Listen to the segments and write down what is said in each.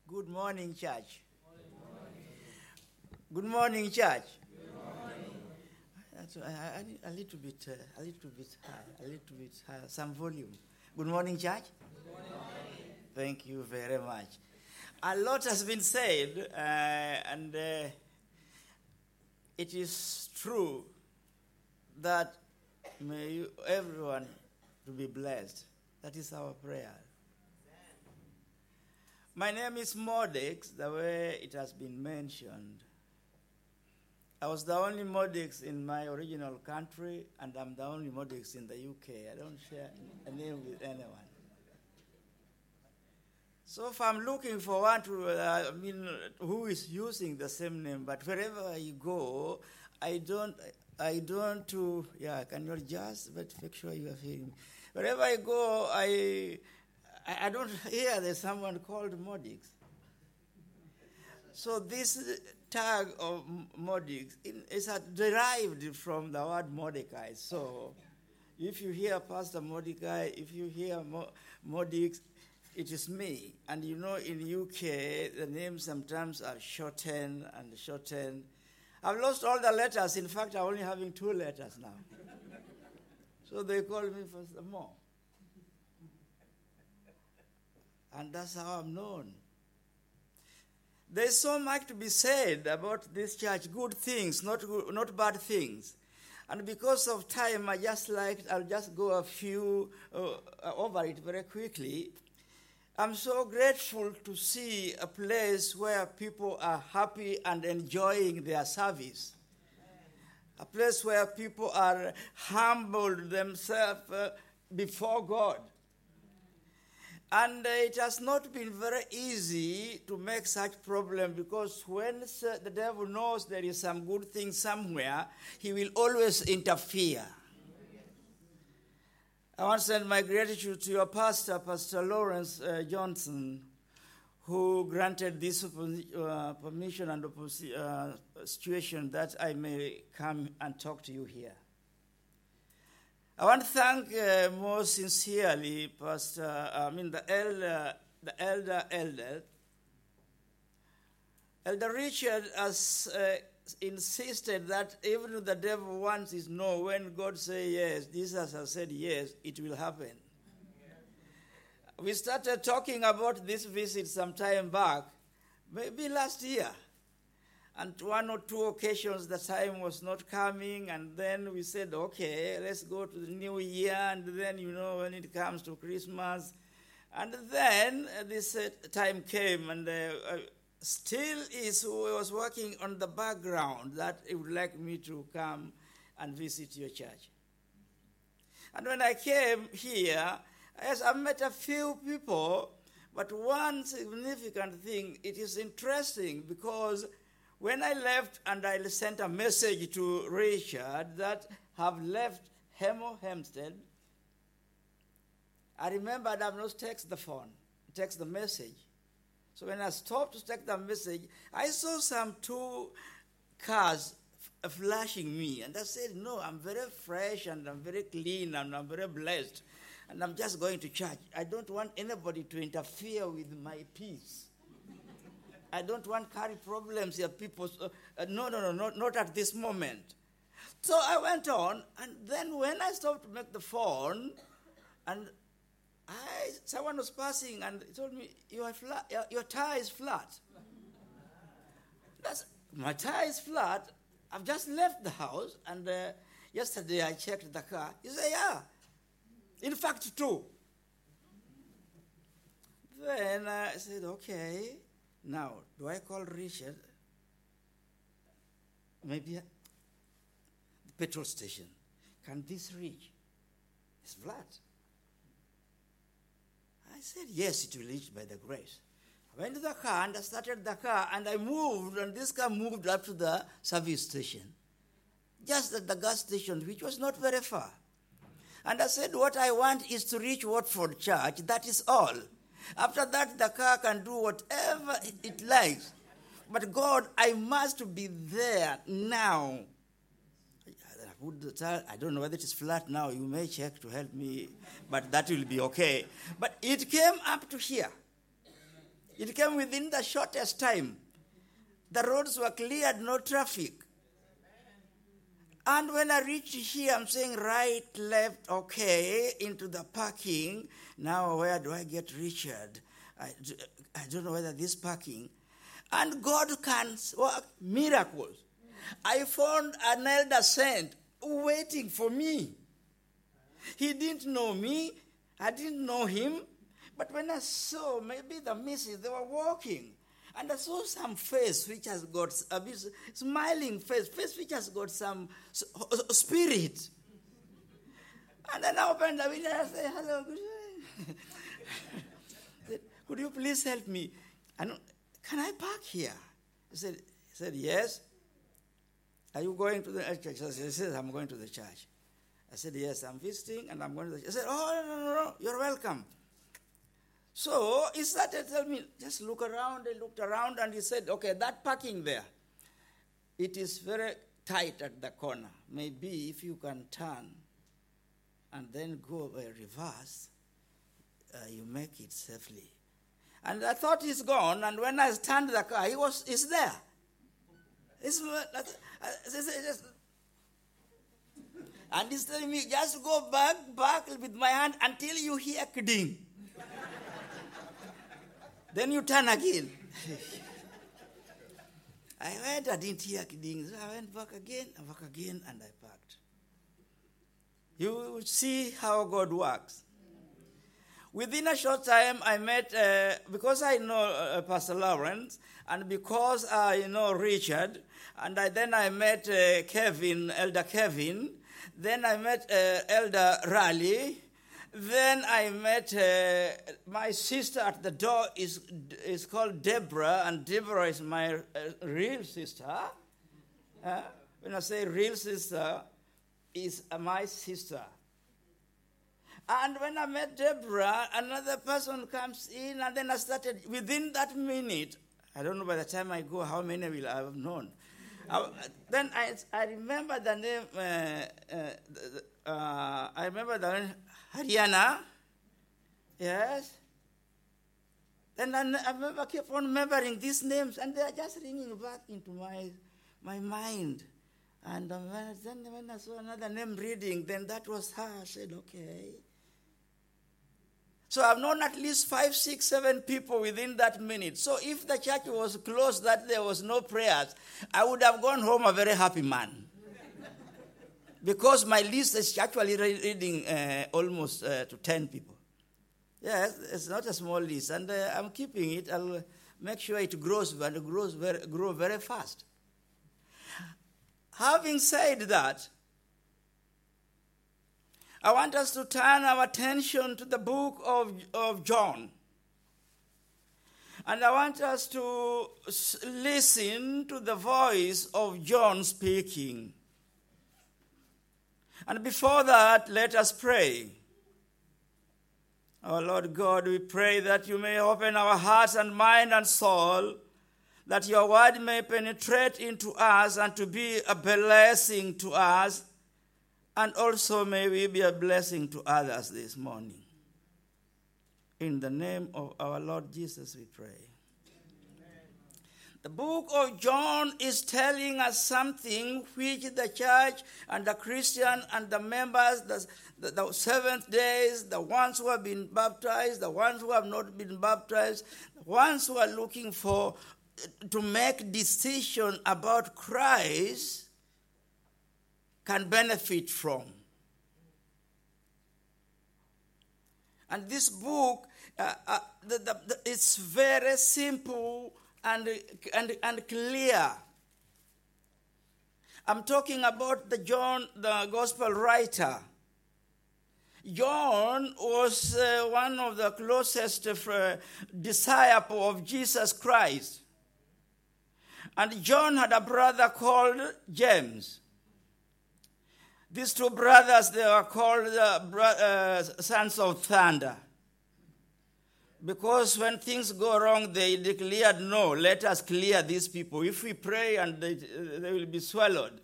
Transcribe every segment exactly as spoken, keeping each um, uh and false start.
Good morning, church. Good morning, church. Good morning. That's, I, I need a little bit, uh, a little bit high, a little bit high, some volume. Good morning, church. Good morning. Thank you very much. A lot has been said, uh, and uh, it is true that may you, everyone to be blessed. That is our prayer. My name is Modix, the way it has been mentioned. I was the only Modix in my original country, and I'm the only Modix in the U K. I don't share a name with anyone. So if I'm looking for one to, uh, I mean, who is using the same name, but wherever I go, I don't, I don't to, yeah, can you adjust, but make sure you are hearing me. Wherever I go, I, I, I don't hear there's someone called Modix. So this tag of Modix is derived from the word Mordecai. So if you hear Pastor Mordecai, if you hear Mo- Modix, it is me. And you know, in U K, the names sometimes are shortened and shortened. I've lost all the letters. In fact, I'm only having two letters now. So they call me Pastor Mo. And that's how I'm known. There's so much to be said about this church, good things, not good, not bad things. And because of time, I just like, I'll just go a few uh, over it very quickly. I'm so grateful to see a place where people are happy and enjoying their service. A place where people are humbled themselves uh, before God. And uh, it has not been very easy to make such problem, because when uh, the devil knows there is some good thing somewhere, he will always interfere. I want to send my gratitude to your pastor, Pastor Lawrence uh, Johnson, who granted this uh, permission and opposi- uh, situation that I may come and talk to you here. I want to thank uh, most sincerely, Pastor, I mean the elder, the elder, elder, Elder Richard has uh, insisted that even if the devil wants his no, when God says yes, Jesus has said yes, it will happen. Yeah. We started talking about this visit some time back, maybe last year. And one or two occasions the time was not coming, and then we said, okay, let's go to the new year, and then, you know, when it comes to Christmas. And then uh, this uh, time came, and uh, uh, still is who was working on the background that he would like me to come and visit your church. And when I came here, yes, I met a few people, but one significant thing, it is interesting because when I left and I sent a message to Richard that have left Hemo Hempstead, I remembered I've not texted the phone, text the message. So when I stopped to take the message, I saw some two cars f- flashing me. And I said, no, I'm very fresh and I'm very clean and I'm very blessed. And I'm just going to church. I don't want anybody to interfere with my peace. I don't want to carry problems here, people. Uh, uh, no, no, no, not, not at this moment. So I went on, and then when I stopped to make the phone, and I, someone was passing and told me, your, flat, your, your tire is flat. That's, my tire is flat. I've just left the house, and uh, yesterday I checked the car. He said, yeah. In fact, two. Then I said, okay. Now, do I call Richard? Maybe the petrol station. Can this reach? It's flat. I said, yes, it will reach by the grace. I went to the car and I started the car and I moved, and this car moved up to the service station. Just at the gas station, which was not very far. And I said, what I want is to reach Watford Church. That is all. After that, the car can do whatever it likes. But God, I must be there now. I don't know whether it is flat now. You may check to help me, but that will be okay. But it came up to here. It came within the shortest time. The roads were cleared, no traffic. And when I reached here, I'm saying right, left, okay, into the parking. Now where do I get Richard? I, I don't know whether this parking. And God can work miracles. I found an elder saint waiting for me. He didn't know me. I didn't know him. But when I saw maybe the missus, they were walking. And I saw some face which has got a bit smiling face, face which has got some spirit. And then I opened the window and I said, hello, good morning. Said, could you please help me? I don't, can I park here? He said, he said, yes. Are you going to the church? I said, yes, I'm going to the church. I said, yes, I'm visiting and I'm going to the church. He said, oh, no, no, no, you're welcome. So he started telling me, just look around. I looked around and he said, okay, that parking there, it is very tight at the corner. Maybe if you can turn and then go uh, reverse, uh, you make it safely. And I thought he's gone, and when I turned the car, he was, he's there. He's, uh, uh, just, and he's telling me, just go back, back with my hand until you hear kidding. Then you turn again. I went, I didn't hear kidding. So I went back again, and back again, and I parked. You will see how God works. Within a short time, I met, uh, because I know uh, Pastor Lawrence, and because I know Richard, and I, then I met uh, Kevin, Elder Kevin, then I met uh, Elder Raleigh, then I met uh, my sister at the door is is called Deborah, and Deborah is my uh, real sister. Uh, when I say real sister, is uh, my sister. And when I met Deborah, another person comes in, and then I started, within that minute, I don't know by the time I go how many will I have known. I, then I I remember the name, uh, uh, uh, I remember the name, Haryana, yes. Then I, I remember, keep on remembering these names, and they are just ringing back into my my mind. And um, then when I saw another name reading, then that was her. I said, okay. So I've known at least five, six, seven people within that minute. So if the church was closed, that there was no prayers, I would have gone home a very happy man. Because my list is actually reading uh, almost uh, to ten people. Yes, it's not a small list, and uh, I'm keeping it. I'll make sure it grows, but it grows very, grow very fast. Having said that, I want us to turn our attention to the book of, of John. And I want us to listen to the voice of John speaking. And before that, let us pray. Our Lord God, we pray that you may open our hearts and mind and soul, that your word may penetrate into us and to be a blessing to us, and also may we be a blessing to others this morning. In the name of our Lord Jesus, we pray. The book of John is telling us something which the church and the Christian and the members, the, the, the seventh days, the ones who have been baptized, the ones who have not been baptized, the ones who are looking for to make decision about Christ can benefit from. And this book, uh, uh, the, the, the, it's very simple and, and, and clear. I'm talking about the John, the gospel writer. John was uh, one of the closest uh, disciples of Jesus Christ. And John had a brother called James. These two brothers, they were called uh, bro- uh, sons of thunder. Because when things go wrong, they declared, no, let us clear these people. If we pray, and they, they will be swallowed.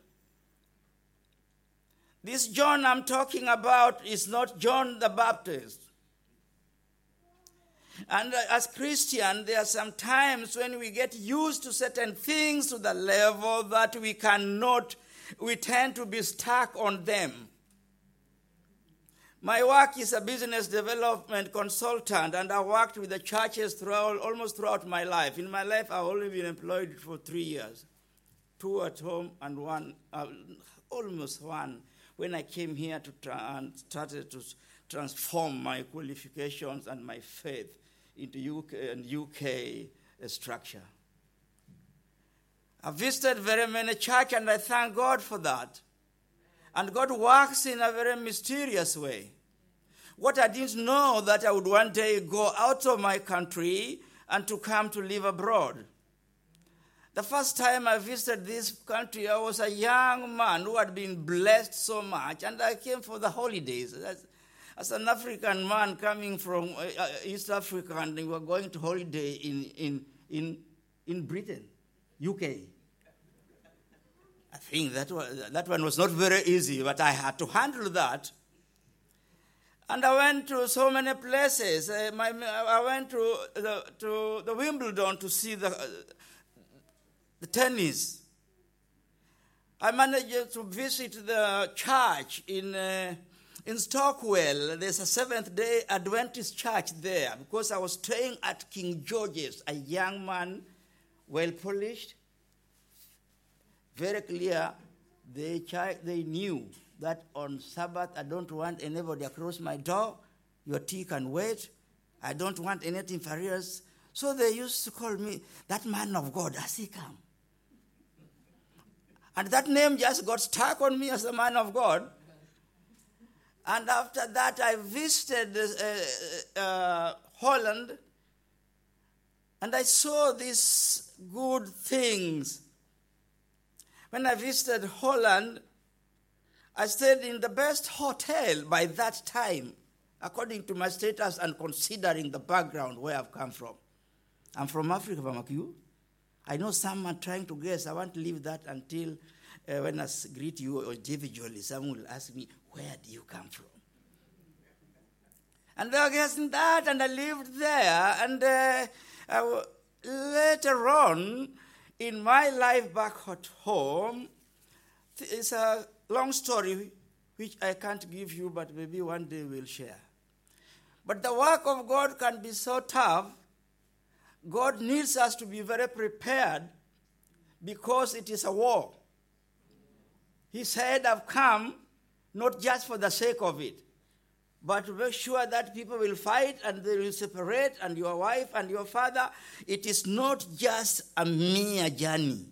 This John I'm talking about is not John the Baptist. And uh, as Christians, there are some times when we get used to certain things to the level that we cannot, we tend to be stuck on them. My work is a business development consultant, and I worked with the churches throughout, almost throughout my life. In my life, I've only been employed for three years, two at home and one, uh, almost one, when I came here to tra- and started to transform my qualifications and my faith into U K and U K structure. I visited very many churches, and I thank God for that. And God works in a very mysterious way. What I didn't know that I would one day go out of my country and to come to live abroad. The first time I visited this country, I was a young man who had been blessed so much, and I came for the holidays. As, as an African man coming from uh, East Africa, and we were going to holiday in, in, in, in Britain, U K. I think that was, that one was not very easy, but I had to handle that. And I went to so many places. Uh, my, I went to the, to the Wimbledon to see the, uh, the tennis. I managed to visit the church in, uh, in Stockwell. There's a Seventh-day Adventist church there, because I was staying at King George's, a young man, well-polished, very clear. They, they knew that on Sabbath, I don't want anybody across my door. Your tea can wait. I don't want anything inferior. So they used to call me, that man of God, has he come? And that name just got stuck on me as the man of God. And after that, I visited uh, uh, Holland, and I saw these good things. When I visited Holland, I stayed in the best hotel by that time, according to my status and considering the background where I've come from. I'm from Africa, Bamakiu. I know some are trying to guess. I want to leave that until uh, when I greet you individually, someone will ask me, where do you come from? And they were guessing that, and I lived there. And uh, I, later on, in my life back at home, it's a long story which I can't give you, but maybe one day we'll share. But the work of God can be so tough. God needs us to be very prepared, because it is a war. He said, I've come not just for the sake of it, but to make sure that people will fight and they will separate, and your wife and your father. It is not just a mere journey.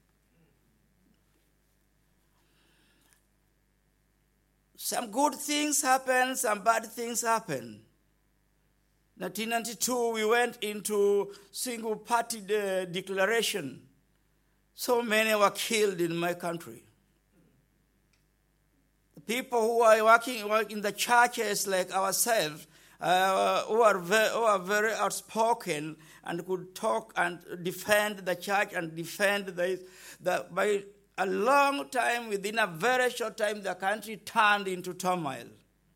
Some good things happen, some bad things happen. nineteen ninety-two, we went into single-party de- declaration. So many were killed in my country. People who are working work in the churches like ourselves, uh, who, are very, who are very outspoken and could talk and defend the church and defend the, the by a long time, within a very short time, the country turned into turmoil.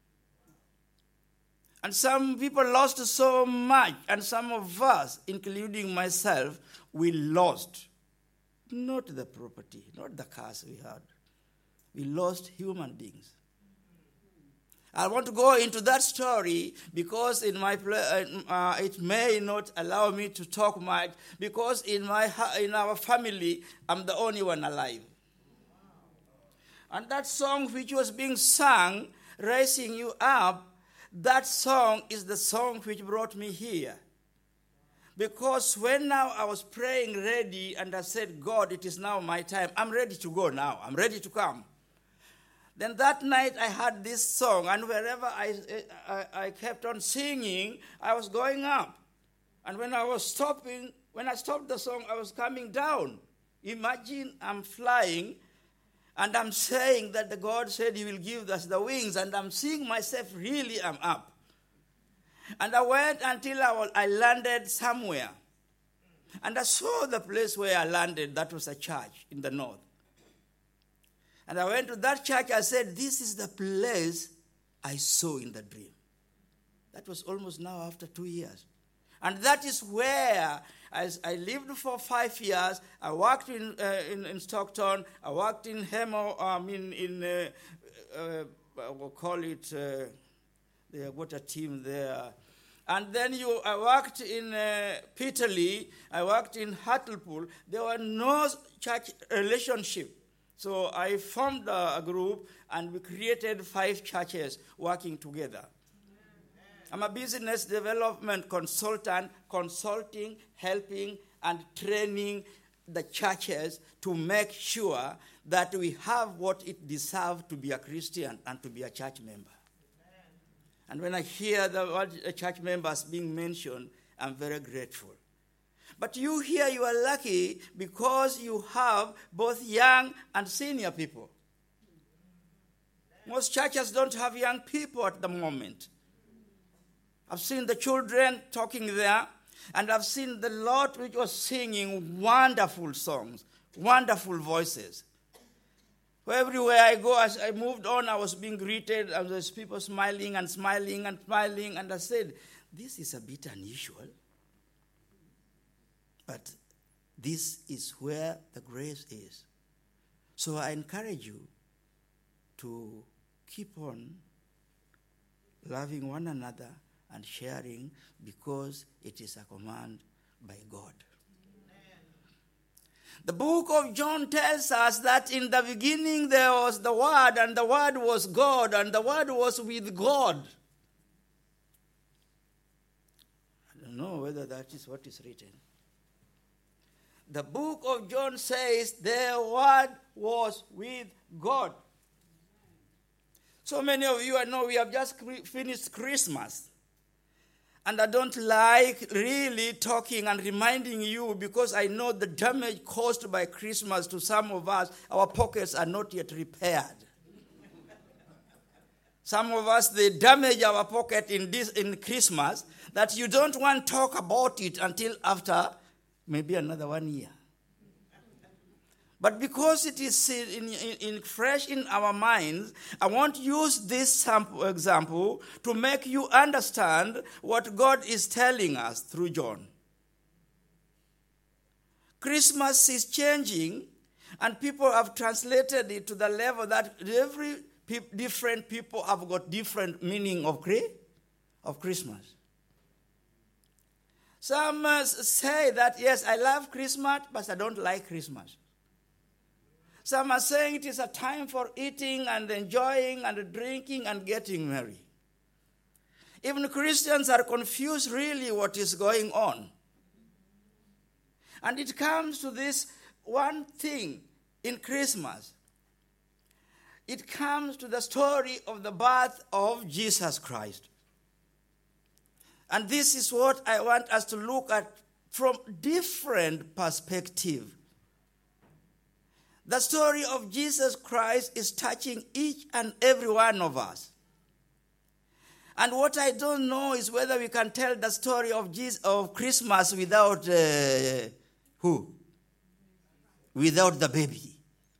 And some people lost so much, and some of us, including myself, we lost. Not the property, not the cars we had. We lost human beings. I want to go into that story because in my uh, it may not allow me to talk much, because in my in our family I'm the only one alive. And that song which was being sung, Raising You Up, that song is the song which brought me here. Because when now I was praying ready and I said, God, it is now my time. I'm ready to go now. I'm ready to come. Then that night I had this song, and wherever I, I, I kept on singing, I was going up. And when I was stopping, when I stopped the song, I was coming down. Imagine I'm flying, and I'm saying that the God said he will give us the wings, and I'm seeing myself really I'm up. And I went until I, I landed somewhere. And I saw the place where I landed. That was a church in the north. And I went to that church. I said, this is the place I saw in the dream. That was almost now after two years. And that is where, as I lived for five years, I worked in uh, in, in Stockton, I worked in Hemo, I mean, in, uh, uh, we'll call it, uh, they have got a team there. And then you, I worked in uh, Peterlee, I worked in Hartlepool. There were no church relationship. So I formed a, a group, and we created five churches working together. I'm a business development consultant, consulting, helping, and training the churches to make sure that we have what it deserves to be a Christian and to be a church member. And when I hear the word church members being mentioned, I'm very grateful. But you here, you are lucky because you have both young and senior people. Most churches don't have young people at the moment. I've seen the children talking there, and I've seen the Lord which was singing wonderful songs, wonderful voices. Everywhere I go, as I moved on, I was being greeted, and there's people smiling and smiling and smiling, and I said, this is a bit unusual. But this is where the grace is. So I encourage you to keep on loving one another and sharing, because it is a command by God. The book of John tells us that in the beginning there was the Word, and the Word was God, and the Word was with God. I don't know whether that is what is written. The book of John says the Word was with God. So many of you, I know we have just finished Christmas. And I don't like really talking and reminding you, because I know the damage caused by Christmas to some of us. Our pockets are not yet repaired. Some of us, they damage our pocket in this in Christmas, that you don't want to talk about it until after maybe another one year. But because it is in, in, in fresh in our minds, I want to use this sample example to make you understand what God is telling us through John. Christmas is changing, and people have translated it to the level that every pe- different people have got different meaning of, of Christmas. Some uh, say that, yes, I love Christmas, but I don't like Christmas. Some are saying it is a time for eating and enjoying and drinking and getting merry. Even Christians are confused really what is going on. And it comes to this one thing in Christmas. It comes to the story of the birth of Jesus Christ. And this is what I want us to look at from different perspectives. The story of Jesus Christ is touching each and every one of us. And what I don't know is whether we can tell the story of Jesus, of Christmas without uh, who? Without the baby.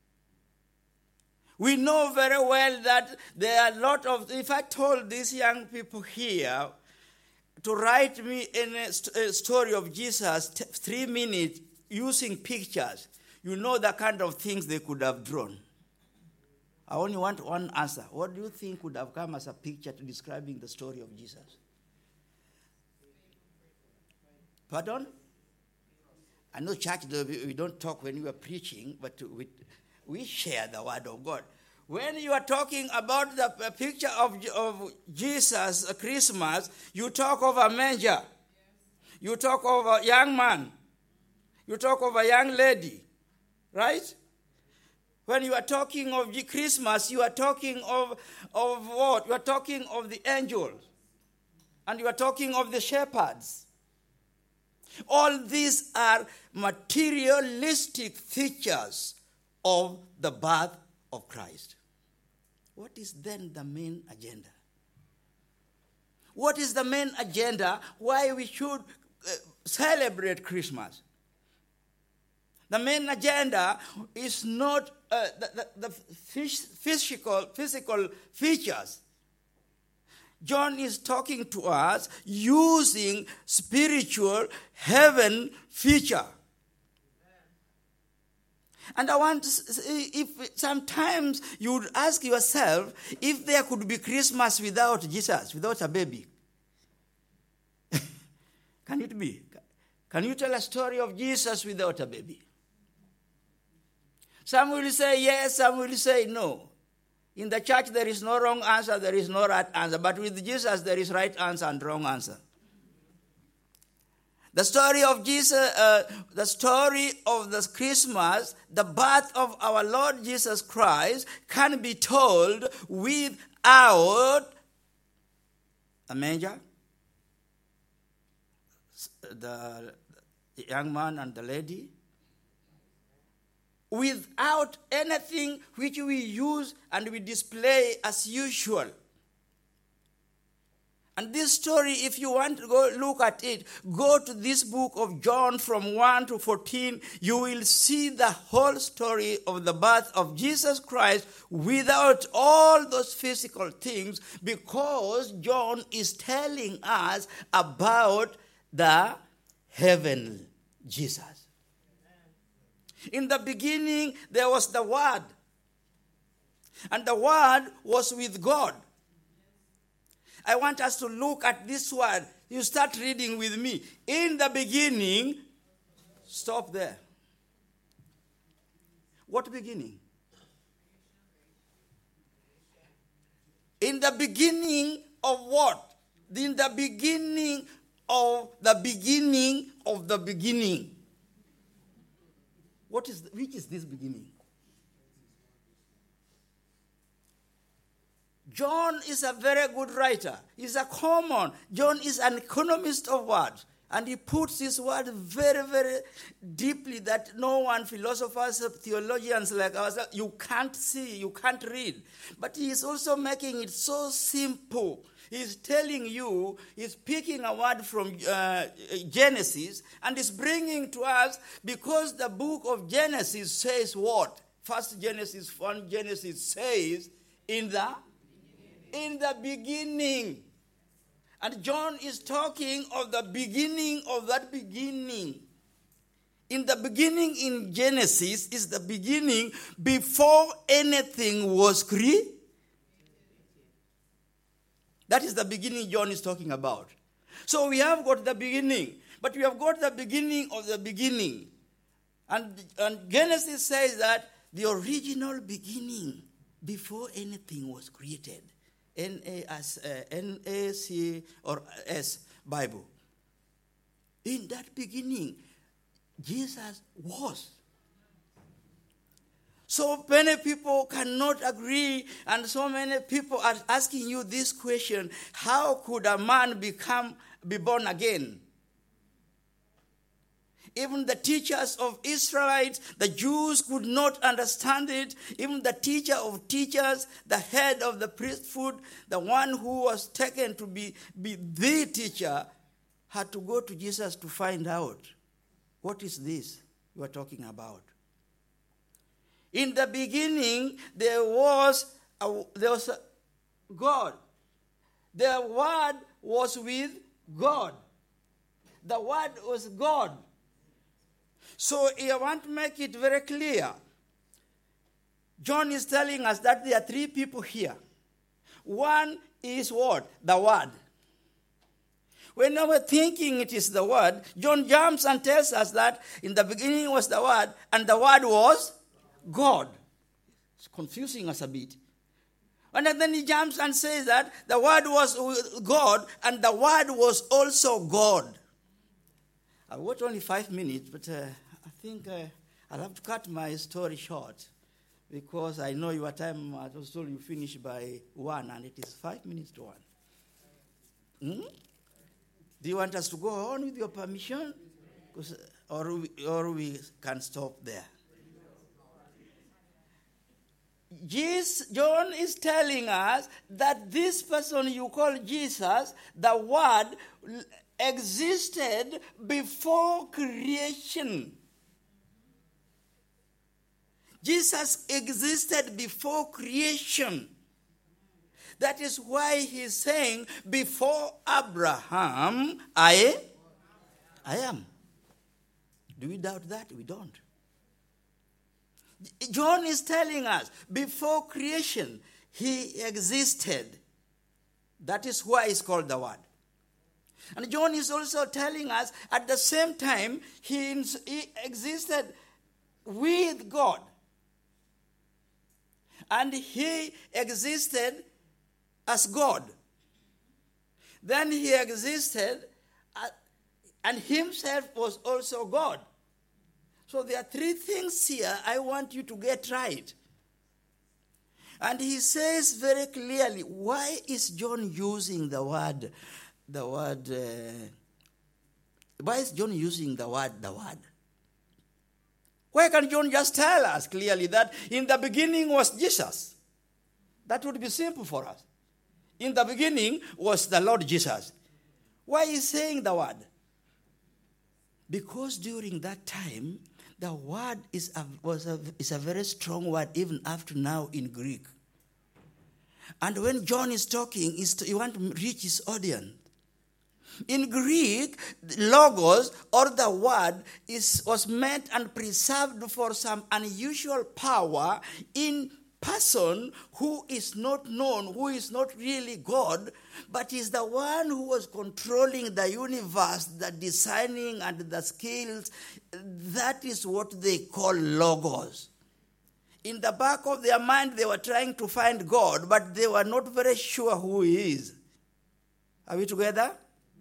We know very well that there are a lot of, if I told these young people here to write me in a, st- a story of Jesus, t- three minutes, using pictures, you know the kind of things they could have drawn. I only want one answer. What do you think would have come as a picture to describing the story of Jesus? Pardon? I know church, we don't talk when we are preaching, but we, we share the word of God. When you are talking about the picture of, of Jesus, Christmas, you talk of a manger. You talk of a young man. You talk of a young lady. Right? When you are talking of Christmas, you are talking of, of what? You are talking of the angels. And you are talking of the shepherds. All these are materialistic features of the birth of Christ. What is then the main agenda? What is the main agenda why we should uh, celebrate Christmas? The main agenda is not uh, the, the, the physical, physical features. John is talking to us using spiritual heaven feature. And I want to say, if sometimes you would ask yourself if there could be Christmas without Jesus, without a baby. Can it be? Can you tell a story of Jesus without a baby? Some will say yes, some will say no. In the church, there is no wrong answer, there is no right answer. But with Jesus, there is right answer and wrong answer. The story of Jesus, uh, the story of the Christmas, the birth of our Lord Jesus Christ, can be told without a manger, the young man and the lady, without anything which we use and we display as usual. And this story, if you want to go look at it, go to this book of John from one to fourteen. You will see the whole story of the birth of Jesus Christ without all those physical things, because John is telling us about the heavenly Jesus. In the beginning, there was the Word. And the Word was with God. I want us to look at this word. You start reading with me. In the beginning, stop there. What beginning? In the beginning of what? In the beginning of the beginning of the beginning. What is, which is this beginning? John is a very good writer. He's a common. John is an economist of words. And he puts his word very, very deeply that no one, philosophers, theologians like ourselves, you can't see, you can't read. But he is also making it so simple. He's telling you, he's picking a word from uh, Genesis and is bringing to us, because the book of Genesis says what? First Genesis one, Genesis says, in the, in the beginning. And John is talking of the beginning of that beginning. In the beginning in Genesis is the beginning before anything was created. That is the beginning John is talking about. So we have got the beginning, but we have got the beginning of the beginning. And, and Genesis says that the original beginning before anything was created. N A C or S Bible. In that beginning, Jesus was. So many people cannot agree, and so many people are asking you this question: how could a man become be born again? Even the teachers of Israelites, the Jews, could not understand it. Even the teacher of teachers, the head of the priesthood, the one who was taken to be, be the teacher, had to go to Jesus to find out, what is this you are talking about? In the beginning, there was a, there was a God. The Word was with God. The Word was God. So I want to make it very clear. John is telling us that there are three people here. One is what? The Word. When we were thinking it is the Word, John jumps and tells us that in the beginning was the Word, and the Word was God. It's confusing us a bit. And then he jumps and says that the Word was with God, and the Word was also God. I watched only five minutes, but uh, I think uh, I'll have to cut my story short, because I know your time, I was told you finish by one, and it is five minutes to one. Hmm? Do you want us to go on with your permission? Or we, or we can stop there? Jesus, John is telling us that this person you call Jesus, the Word, existed before creation. Jesus existed before creation. That is why he's saying, before Abraham, I, I am. Do we doubt that? We don't. John is telling us, before creation, he existed. That is why he's called the Word. And John is also telling us, at the same time, he, he existed with God. And he existed as God. Then he existed, uh, and himself was also God. So there are three things here I want you to get right. And he says very clearly, why is John using the word, the word, uh, why is John using the word, the word? Why can't John just tell us clearly that in the beginning was Jesus? That would be simple for us. In the beginning was the Lord Jesus. Why is he saying the word? Because during that time, the word is a, was a, is a very strong word even up to now in Greek. And when John is talking, is to, you want to reach his audience. In Greek, logos, or the word, is, was meant and preserved for some unusual power in person who is not known, who is not really God, but is the one who was controlling the universe, the designing and the skills. That is what they call logos. In the back of their mind, they were trying to find God, but they were not very sure who he is. Are we together?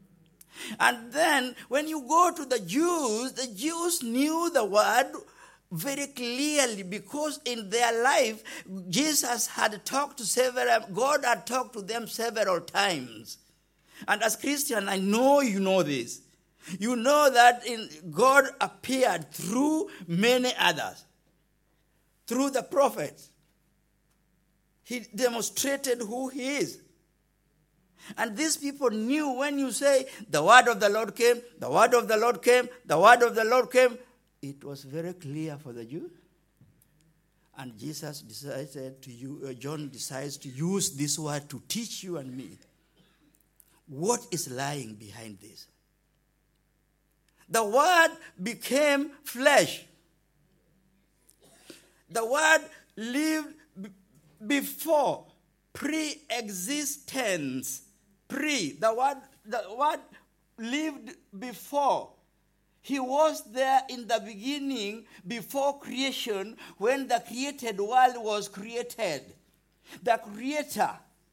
And then, when you go to the Jews, the Jews knew the word very clearly, because in their life, Jesus had talked to several, God had talked to them several times. And as Christian, I know you know this. You know that in God appeared through many others, through the prophets. He demonstrated who he is. And these people knew when you say, the word of the Lord came, the word of the Lord came, the word of the Lord came, it was very clear for the Jew. And Jesus decided to use, uh, John decides to use this word to teach you and me what is lying behind this. The word became flesh. The word lived b- before, pre-existence. Pre, the word, the word lived before. He was there in the beginning, before creation, when the created world was created. The creator.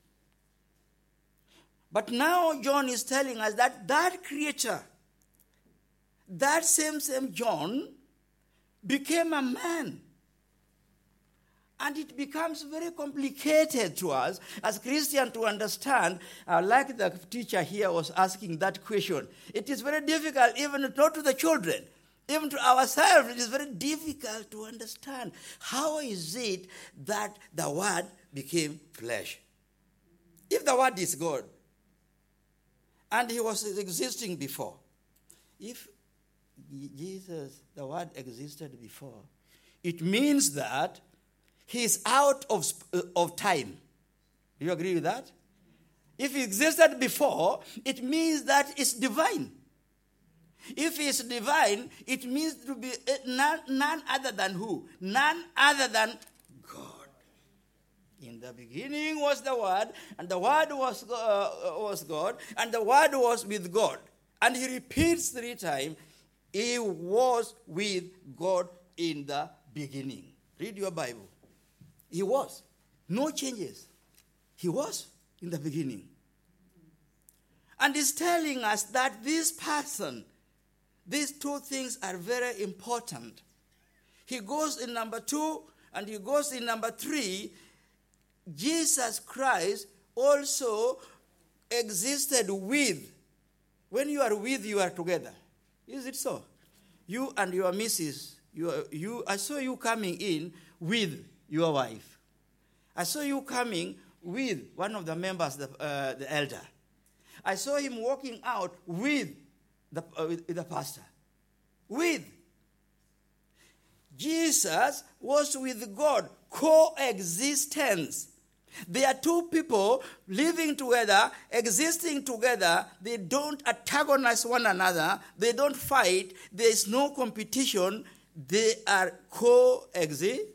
But now John is telling us that that creator, that same, same John, became a man. And it becomes very complicated to us as Christians to understand, uh, like the teacher here was asking that question. It is very difficult, even not to the children, even to ourselves, it is very difficult to understand. How is it that the Word became flesh? If the Word is God, and he was existing before, if Jesus, the Word existed before, it means that he is out of, of time. Do you agree with that? If he existed before, it means that it's divine. If it's divine, it means to be none, none other than who? None other than God. In the beginning was the Word, and the Word was, uh, was God, and the Word was with God. And he repeats three times, he was with God in the beginning. Read your Bible. He was. No changes. He was in the beginning. And he's telling us that this person, these two things are very important. He goes in number two, and he goes in number three. Jesus Christ also existed with. When you are with, you are together. Is it so? You and your missus, you, are, you, I saw you coming in with your wife. I saw you coming with one of the members, the, uh, the elder. I saw him walking out with the, uh, with the pastor. With. Jesus was with God. Coexistence. They are two people living together, existing together. They don't antagonize one another. They don't fight. There is no competition. They are coexist.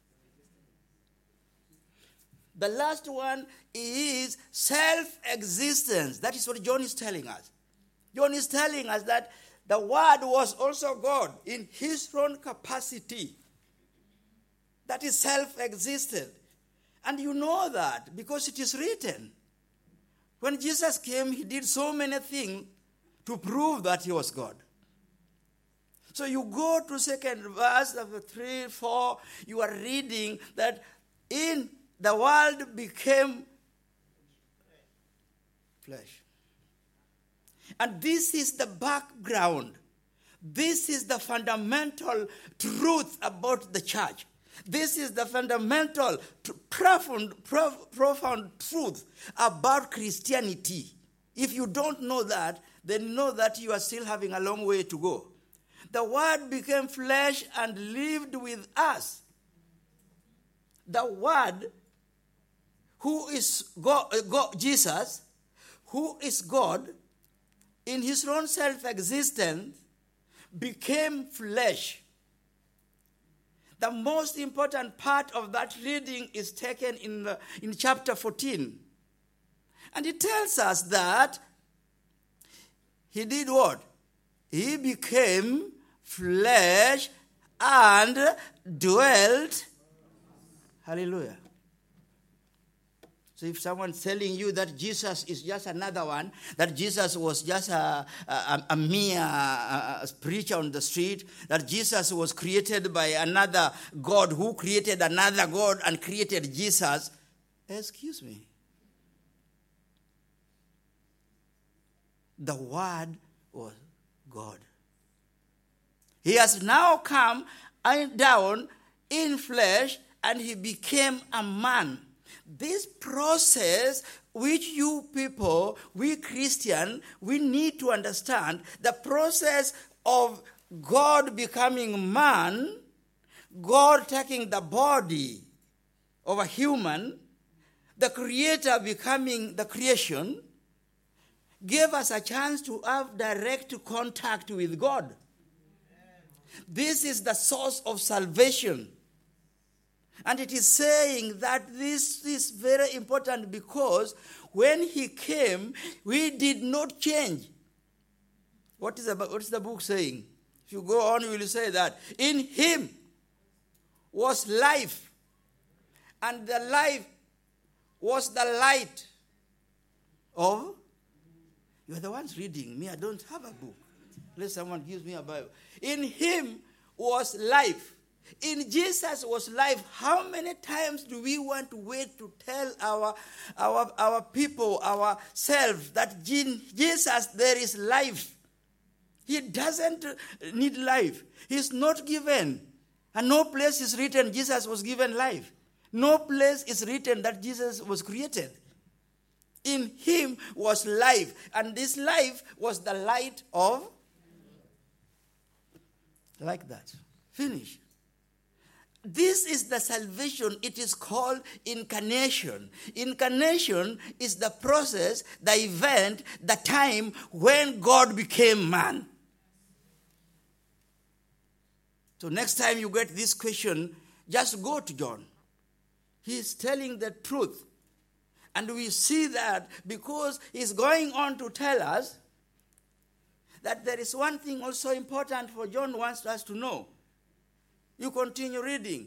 The last one is self-existence. That is what John is telling us. John is telling us that the Word was also God in his own capacity. That is self-existent. And you know that because it is written. When Jesus came, he did so many things to prove that he was God. So you go to second verse of three, four, you are reading that in the world became flesh. And this is the background. This is the fundamental truth about the church. This is the fundamental, profound, profound truth about Christianity. If you don't know that, then know that you are still having a long way to go. The Word became flesh and lived with us. The Word, who is God, God, Jesus, who is God, in his own self-existence, became flesh. The most important part of that reading is taken in, the, in chapter fourteen. And it tells us that he did what? He became flesh and dwelt. Hallelujah. So if someone's telling you that Jesus is just another one, that Jesus was just a, a, a mere a, a preacher on the street, that Jesus was created by another God who created another God and created Jesus, excuse me. The Word was God. He has now come down in flesh and he became a man. This process which you people, we Christian, we need to understand, the process of God becoming man, God taking the body of a human, the Creator becoming the creation, gave us a chance to have direct contact with God. This is the source of salvation. And it is saying that this is very important because when he came, we did not change. What is the, what is the book saying? If you go on, you will say that in him was life, and the life was the light of... You are the ones reading me. I don't have a book. Unless someone gives me a Bible. In him was life. In Jesus was life. How many times do we want to wait to tell our, our, our people, ourselves, that in Jesus there is life? He doesn't need life. He's not given. And no place is written Jesus was given life. No place is written that Jesus was created. In him was life. And this life was the light of... Like that. Finish. This is the salvation. It is called incarnation. Incarnation is the process, the event, the time when God became man. So next time you get this question, just go to John. He is telling the truth. And we see that because he's going on to tell us that there is one thing also important for John wants us to know. You continue reading.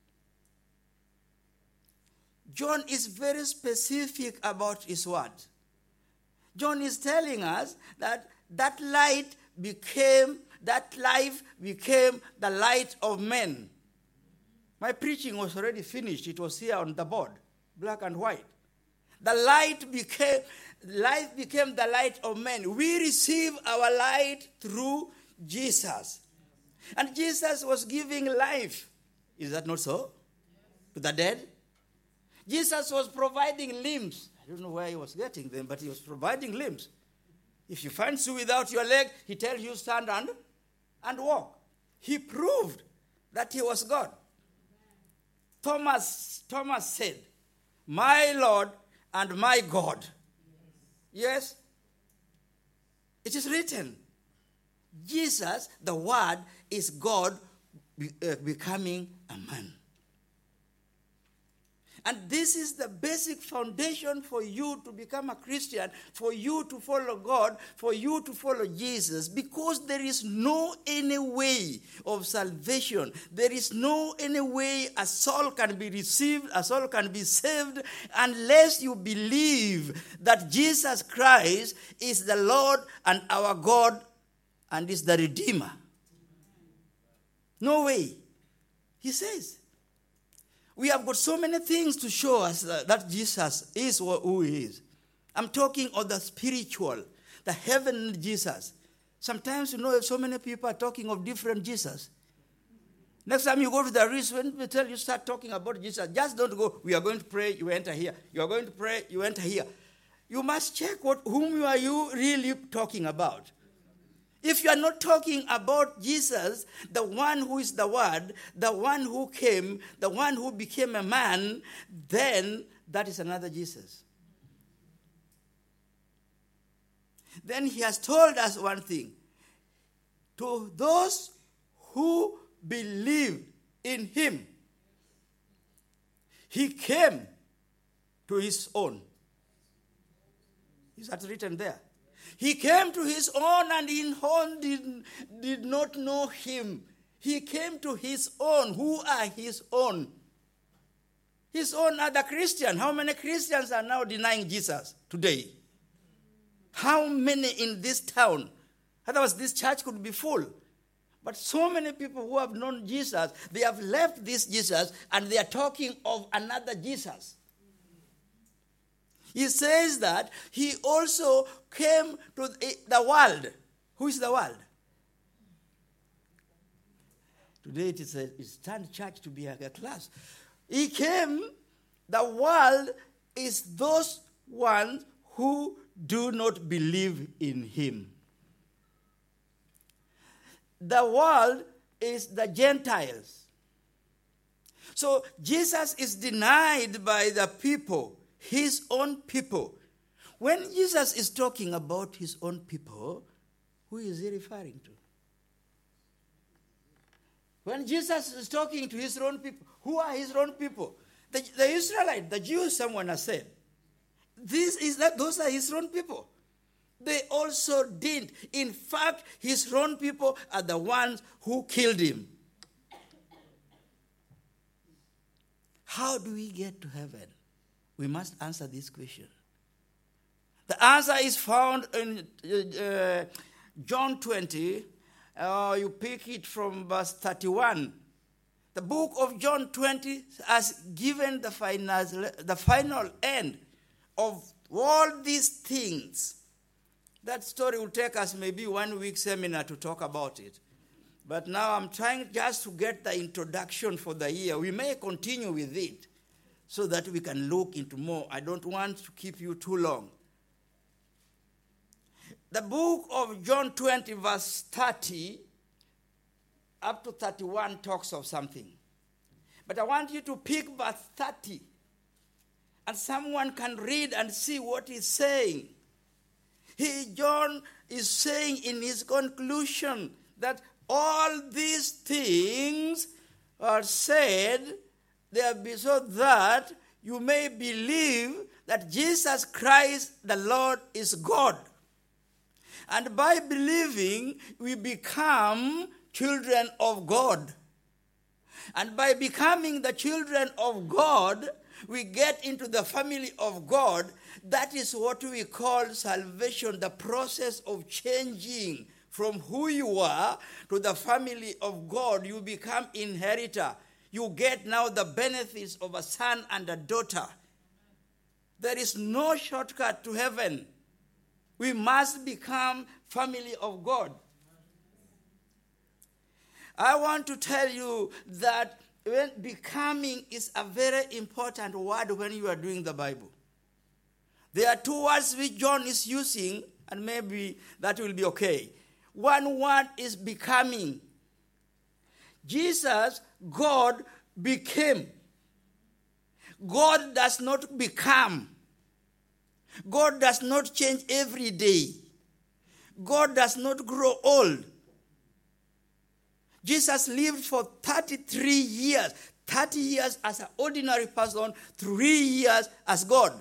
John is very specific about his word. John is telling us that that light became, that life became the light of men. My preaching was already finished. It was here on the board, black and white. The light became, light became the light of men. We receive our light through Jesus. And Jesus was giving life. Is that not so? To the dead? Jesus was providing limbs. I don't know where he was getting them, but he was providing limbs. If you find you without your leg, he tells you stand and, and walk. He proved that he was God. Thomas, Thomas said, my Lord and my God. Yes? It is written. Jesus, the Word, is God be, uh, becoming a man. And this is the basic foundation for you to become a Christian, for you to follow God, for you to follow Jesus, because there is no any way of salvation. There is no any way a soul can be received, a soul can be saved, unless you believe that Jesus Christ is the Lord and our God and is the Redeemer. No way. He says. We have got so many things to show us that, that Jesus is who he is. I'm talking of the spiritual, the heavenly Jesus. Sometimes, you know, so many people are talking of different Jesus. Next time you go to the rich, when they tell you start talking about Jesus, just don't go, we are going to pray, you enter here. You are going to pray, you enter here. You must check what whom are you really talking about. If you are not talking about Jesus, the one who is the Word, the one who came, the one who became a man, then that is another Jesus. Then he has told us one thing. To those who believe in him, he came to his own. Is that written there? He came to his own, and his own did, did not know him. He came to his own. Who are his own? His own are the Christians. How many Christians are now denying Jesus today? How many in this town? Otherwise, this church could be full. But so many people who have known Jesus, they have left this Jesus, and they are talking of another Jesus. He says that he also came to the world. Who is the world? Today it is a it's turned church to be a, a class. He came, the world is those ones who do not believe in him. The world is the Gentiles. So Jesus is denied by the people. His own people. When Jesus is talking about his own people, who is he referring to? When Jesus is talking to his own people, who are his own people? The, the Israelites, the Jews, someone has said. This is that those are his own people. They also didn't. In fact, his own people are the ones who killed him. How do we get to heaven? We must answer this question. The answer is found in uh, John twenty. Uh, you pick it from verse thirty-one. The book of John twenty has given the final, the final end of all these things. That story will take us maybe one week seminar to talk about it. But now I'm trying just to get the introduction for the year. We may continue with it, so that we can look into more. I don't want to keep you too long. The book of John twenty, verse thirty, up to thirty-one talks of something. But I want you to pick verse thirty, and someone can read and see what he's saying. He, John is saying in his conclusion that all these things are said there be so that you may believe that Jesus Christ the Lord is God. And by believing, we become children of God. And by becoming the children of God, we get into the family of God. That is what we call salvation, the process of changing from who you are to the family of God. You become inheritor. You get now the benefits of a son and a daughter. There is no shortcut to heaven. We must become family of God. I want to tell you that when becoming is a very important word when you are doing the Bible. There are two words which John is using, and maybe that will be okay. One word is becoming. Jesus, God, became. God does not become. God does not change every day. God does not grow old. Jesus lived for thirty-three years. thirty years as an ordinary person, three years as God.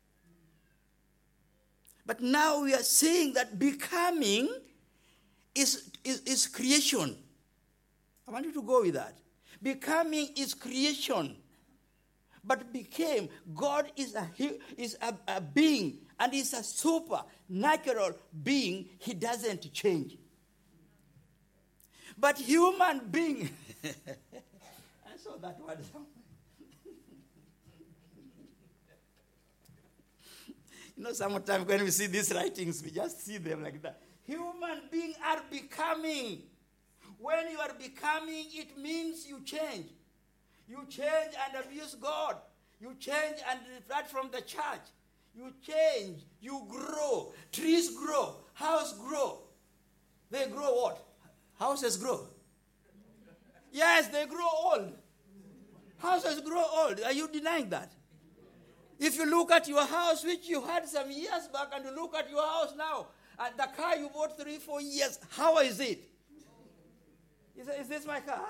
But now we are saying that becoming is, is, is creation. I want you to go with that. Becoming is creation. But became, God is a, is a, a being, and is a supernatural being. He doesn't change. But human being, I saw that word somewhere. You know, sometimes when we see these writings, we just see them like that. Human beings are becoming. When you are becoming, it means you change. You change and abuse God. You change and depart from the church. You change. You grow. Trees grow. Houses grow. They grow what? Houses grow. Yes, they grow old. Houses grow old. Are you denying that? If you look at your house, which you had some years back, and you look at your house now, and the car you bought three, four years, how is it? Is, is this my car?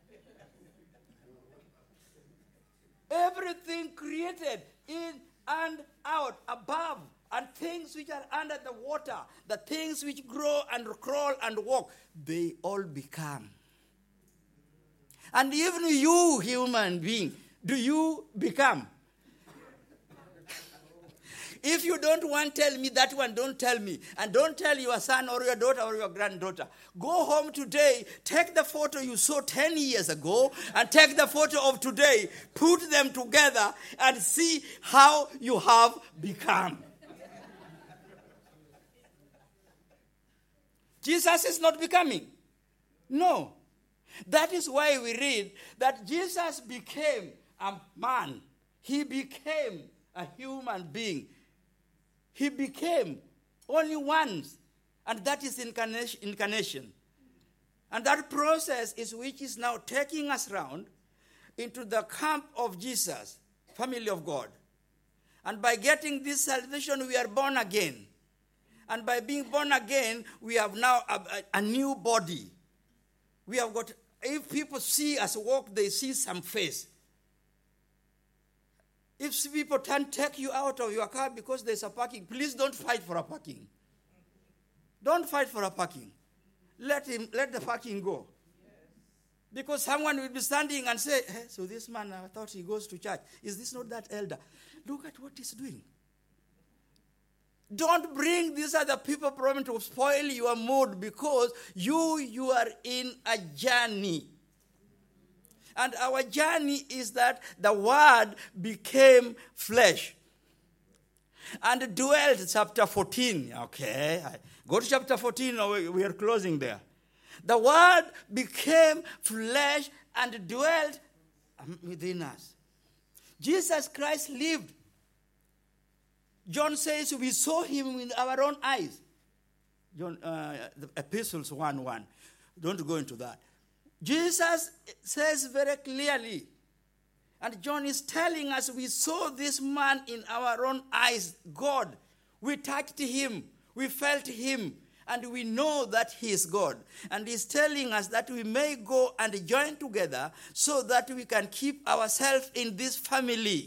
Everything created in and out, above, and things which are under the water, the things which grow and crawl and walk, they all become. And even you, human being, do you become? If you don't want to tell me that one, don't tell me. And don't tell your son or your daughter or your granddaughter. Go home today, take the photo you saw ten years ago, and take the photo of today, put them together, and see how you have become. Jesus is not becoming. No. That is why we read that Jesus became a man. He became a human being. He became only once, and that is incarnation. incarnation. And that process is which is now taking us round into the camp of Jesus, family of God. And by getting this salvation, we are born again. And by being born again, we have now a, a, a new body. We have got, if people see us walk, they see some face. If people can't take you out of your car because there's a parking, please don't fight for a parking. Don't fight for a parking. Let him, let the parking go. Because someone will be standing and say, hey, so this man, I thought he goes to church. Is this not that elder? Look at what he's doing. Don't bring these other people problem to spoil your mood, because you, you are in a journey. And our journey is that the Word became flesh and dwelt, chapter fourteen. Okay, go to chapter fourteen, we are closing there. The Word became flesh and dwelt within us. Jesus Christ lived. John says we saw him with our own eyes. John, uh, the Epistles one one. Don't go into that. Jesus says very clearly, and John is telling us, we saw this man in our own eyes, God. We touched him, we felt him, and we know that he is God. And he's telling us that we may go and join together so that we can keep ourselves in this family.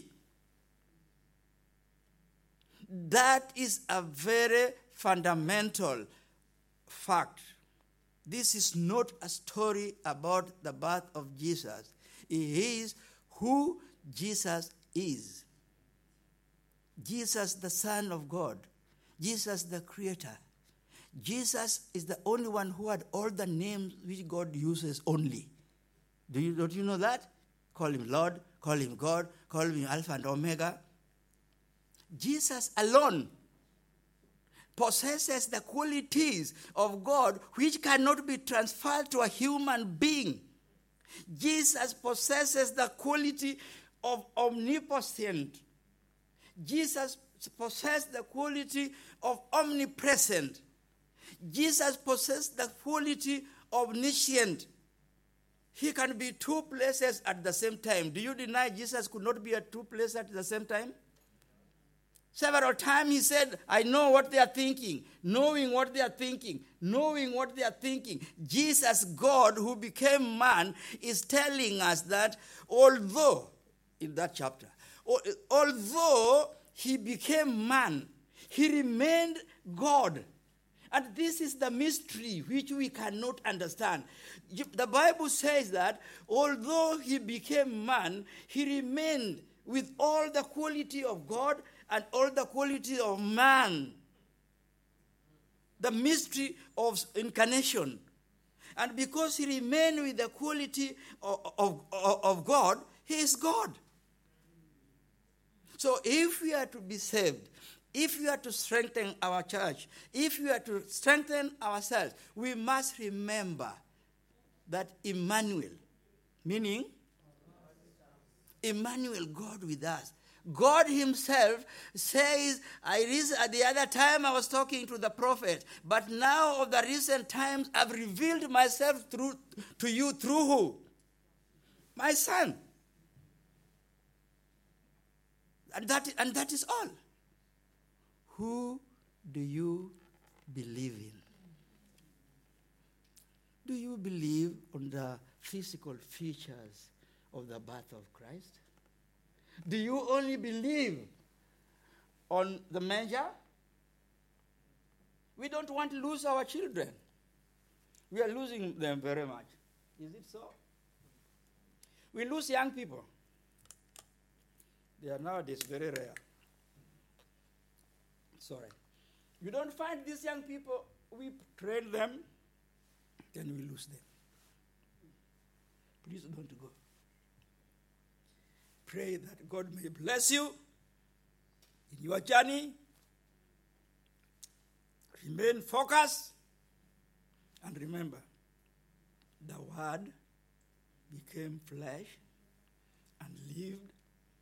That is a very fundamental fact. This is not a story about the birth of Jesus. It is who Jesus is. Jesus, the Son of God. Jesus, the Creator. Jesus is the only one who had all the names which God uses only. Do you, don't you know that? Call him Lord, call him God, call him Alpha and Omega. Jesus alone possesses the qualities of God which cannot be transferred to a human being. Jesus possesses the quality of omnipotent. Jesus possesses the quality of omnipresent. Jesus possesses the quality of omniscient. he can be two places at the same time. Do you deny Jesus could not be at two places at the same time? Several times he said, I know what they are thinking, knowing what they are thinking, knowing what they are thinking. Jesus, God who became man, is telling us that although, in that chapter, although he became man, he remained God. And this is the mystery which we cannot understand. The Bible says that although he became man, he remained with all the quality of God and all the quality of man. The mystery of incarnation. And because he remained with the quality of, of, of God, he is God. So if we are to be saved, if we are to strengthen our church, if we are to strengthen ourselves, we must remember that Emmanuel, meaning Emmanuel, God with us. God himself says, I at the other time I was talking to the prophet, but now of the recent times I've revealed myself through to you through who? My son. And that, and that is all. Who do you believe in? Do you believe on the physical features of the birth of Christ? Do you only believe on the manger? We don't want to lose our children. We are losing them very much. Is it so? We lose young people. They are nowadays very rare. Sorry. You don't find these young people, we train them, then we lose them. Please don't go. Pray that God may bless you in your journey. Remain focused. And remember, the Word became flesh and lived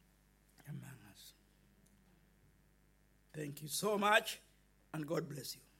among us. Thank you so much, and God bless you.